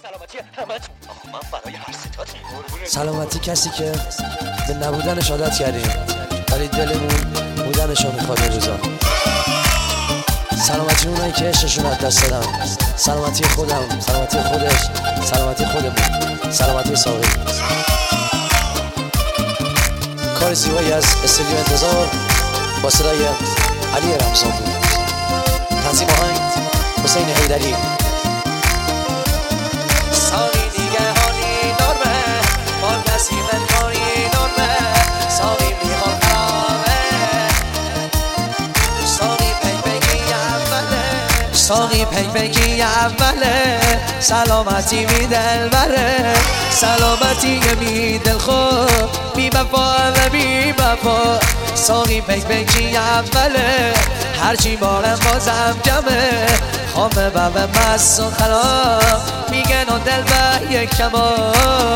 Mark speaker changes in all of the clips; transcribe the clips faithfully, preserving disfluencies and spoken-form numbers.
Speaker 1: سلامتی همتون. من برای هر ستاتون
Speaker 2: سلامتی کسی که به نبودنش عادت کردیم ولی دلمون بودنشو میخواد این روزا. سلامتی اونایی که عشقشون از دست دادم، سلامتی خودم، سلامتی خودش، سلامتی خودمون، سلامتی ساقی. کار زیبایی از استودیو انتظار با صدای علی رمضان بود. تنظیم آهنگ حسین حیدری.
Speaker 3: ساقی دیگه حالی نرمه با کسی من کاری نرمه ساقی میخواد خرابه ساقی پک پکی اوله ساقی پک پکی اوله سلامتی می دل بره سلامتی می دل خوب بی وفا و بی وفا ساقی پک پکی اوله هرچی بارم بازم جمعه خامه بابه مست و خراب میگن و دل به یک کباب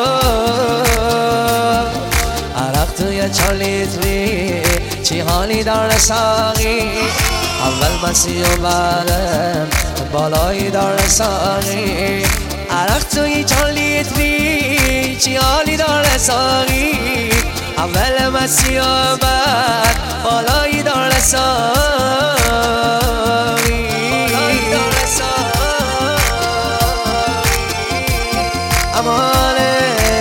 Speaker 3: عرق توی چار لیتری چی حالی داره ساقی اول مسی و بعدم بالایی داره ساقی عرق توی چار لیتری چی حالی داره ساقی اول مسی و بعد بالایی داره ساقی امانه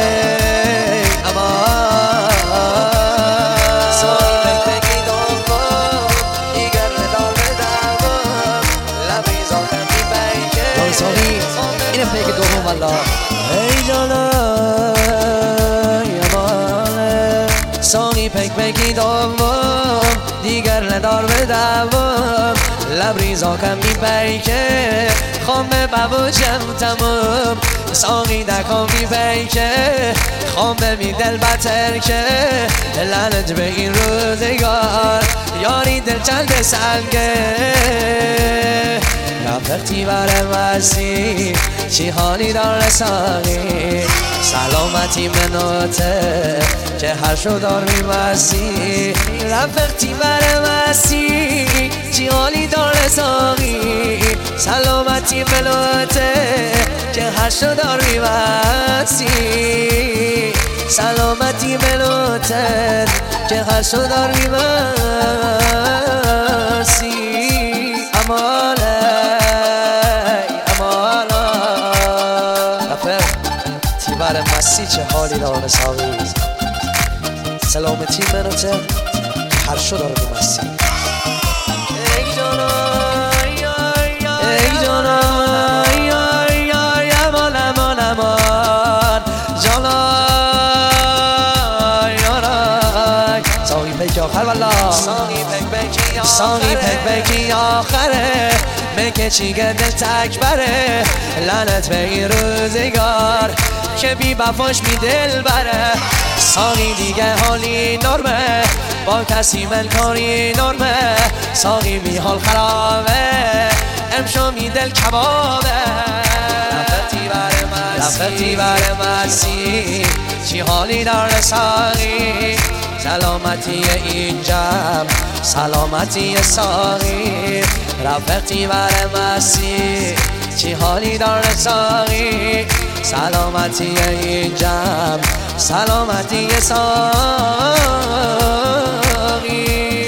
Speaker 3: امان ساقی پک پکی دوم دیگر ندار به دوم لبریز آخر می بیکه
Speaker 2: جان ساقی این پیک دوم والله.
Speaker 3: ای جانای امانه ساقی پک پکی دوم دیگر ندار به دوم لبریز آخر می بیکه خامه ببوشم تموم ساقی دکا می بیکه خامه می دل بتر که لعنت به این روزگار یاری دل چند سنگه رفتی بر مسی چی حالی داره ساقی سلامتی منوته که هر شو دار می مسی رفتی بر مسی چی حالی داره ساقی سلامتی منوته که هر شو دار می مسی سلامتی منوته که هر شو دار می مسی امانه بر مسی چه حالی داره ساقی سلامتی منوته هر شو داره به مسی ای جانای ای جانای امان امان امان جانای
Speaker 2: ساقی پیک آخر والله.
Speaker 3: ساقی پک پکی ساقی پک پکی آخره مگه چیگه دل تک بره لعنت به این روزگار که بی بفاش می دل بره ساقی دیگه حالی نرمه با کسی من کاری نرمه ساقی می حال خرابه امشو می دل کبابه رفتی بر مسی رفتی بر مسی چی حالی داره ساقی سلامتی این جمع سلامتی ساقی رفتی بر مسی چی حالی داره ساقی سلامتی این جمع سلامتی ساقی